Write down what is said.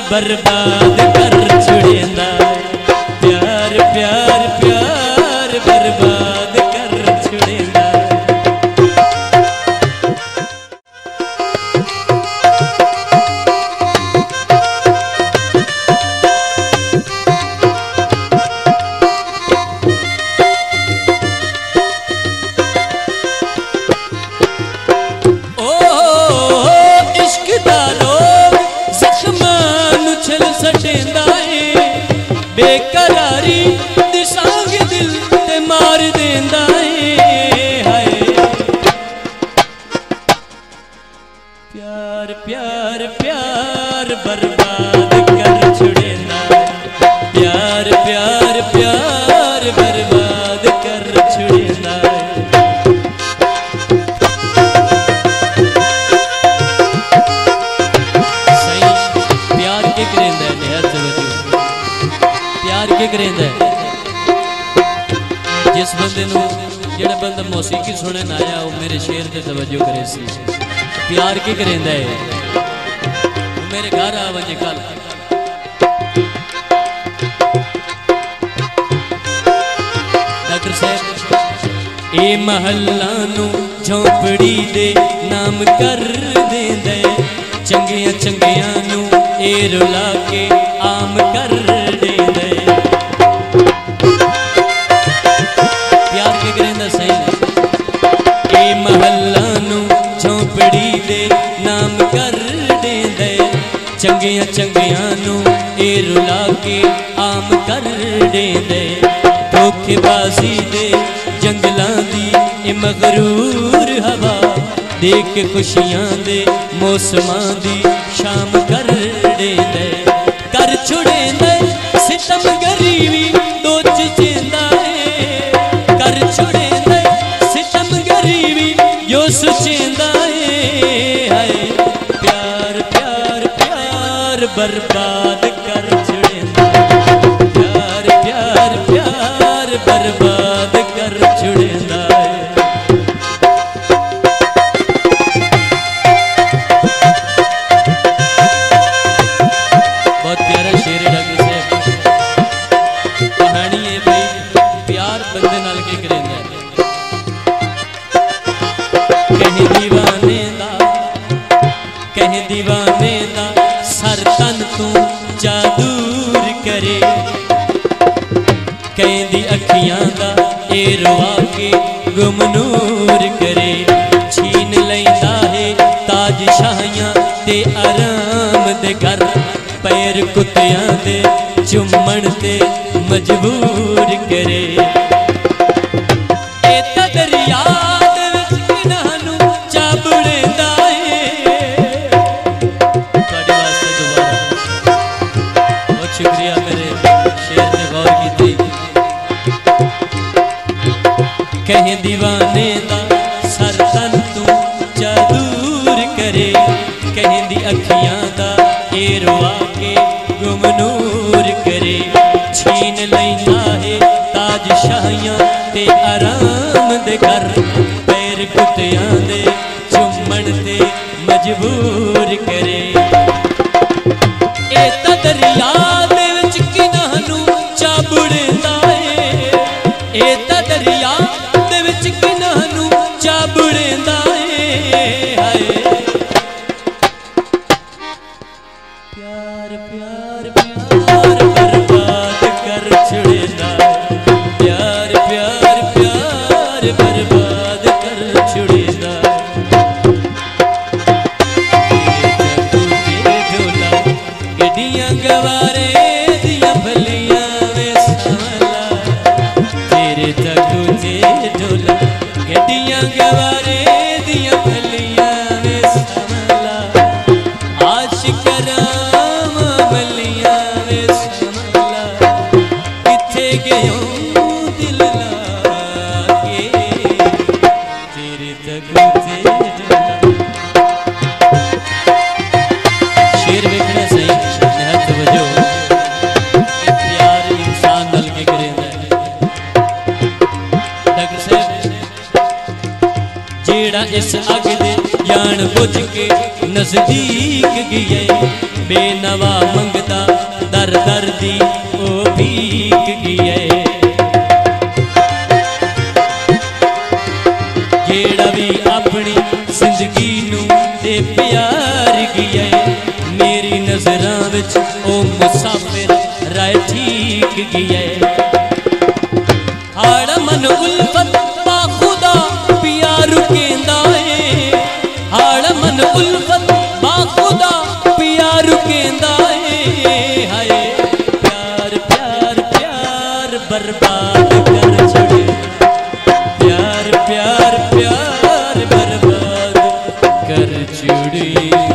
बर्बाद कर छुड़ेंदा प्यार प्यार प्यार बर्बाद कर छुड़ेंदा। बेकरारी दिसांग दिल ते मार देंदा है प्यार प्यार प्यार बर्बाद कर छुड़ेंदा प्यार प्यार प्यार बर्बाद कर छुड़ेंदा। सही प्यार के करेंदा है निहायत तवज्जो प्यार के करेंदा जिस बंदे नूं जेड़ा बंदा मौसीकी सुनन आया वो मेरे शेर ते तवज्जो करे सी प्यार के करेंदा है मेरे घर आ वजे कल डॉक्टर साहब ए महल्ला नूं झोंपड़ी दे नाम कर देंदा चंगियां चंगियां नूं ए रुला के आम कर देंदा प्यार के करेंदा सही ए महल्ला नूं झोंपड़ी दे नाम कर देंदा चंगियां चंगियां नूं ए रुला के आम कर देंदा धोखेबाजी दे जंगलां दी ए मगरूर हवा देख के खुशियां दे मौसमां दी शाम कर देंदा कर छुड़ेंदा सितम गरीबी दो चेंदा कर छुड़ेंदा सितम गरीबी यो सुचेंदा है प्यार प्यार प्यार बर्बाद कर छुड़ेंदा प्यार प्यार प्यार बर्बाद कर छुड़ेंदा बहुत प्यारा शेर है डॉक्टर साहब कहानी है भाई प्यार बंदे नाल के करेंदा कहीं दीवाने दा सर तन तू जादूर करे कहीं दी अखियां दा ए रुआ के गुमनूर करे छीन लैंदा है ताज शाहियां ते आराम दे घर पैर कुत्तियां दे चुम्मण ते मजबूर करे ए दरिया दे विच किनां नूं चाबड़ेंदा तुहाडे वास्ते दोबारा बहुत शुक्रिया मेरे शेर ने गौर की कहीं दीवाने दा सर तन तू जादूर करे कहीं दी अखियां दा ए रुआ के गुमनूर करे छीन लैंदा है ताज शाहियां ते आराम दे घर पैर कुत्तियां दे चुम्मण ते मजबूर करे ए दरिया दे विच किनां नूं चाबड़ेंदा ए दरिया दे विच किनां नूं चाबड़ेंदा प्यार प्यार प्यार बर्बाद कर छुड़ेंदा प्यार प्यार प्यार बर्बाद कर छुड़ेंदा झोला गड्डियां गवारे दियां भलियां वे संभला तेरे तकू ते झोला गड्डियां गवारे दियां भलियां वे संभला आशिक शेर वेखना सही निहायत तवज्जो प्यार इंसान नल के करेंदा डॉक्टर साहब जेड़ा इस अग दे जान बुझ के नजदीक गए बेनवा मंगता दर दर दी ओ भीग गए जेड़ा भी अपनी जिंदगी नू ते प्यार गए मेरी नजरां विच ओ मुसाफिर राय ठीक गए हाड़ मन उल्फत बाखुदा प्यार केंदा है हाड़ मन उल्फत बाखुदा प्यार केंदा है हाय प्यार प्यार प्यार बर्बाद कर छड़े प्यार प्यार प्यार बर्बाद कर छड़े।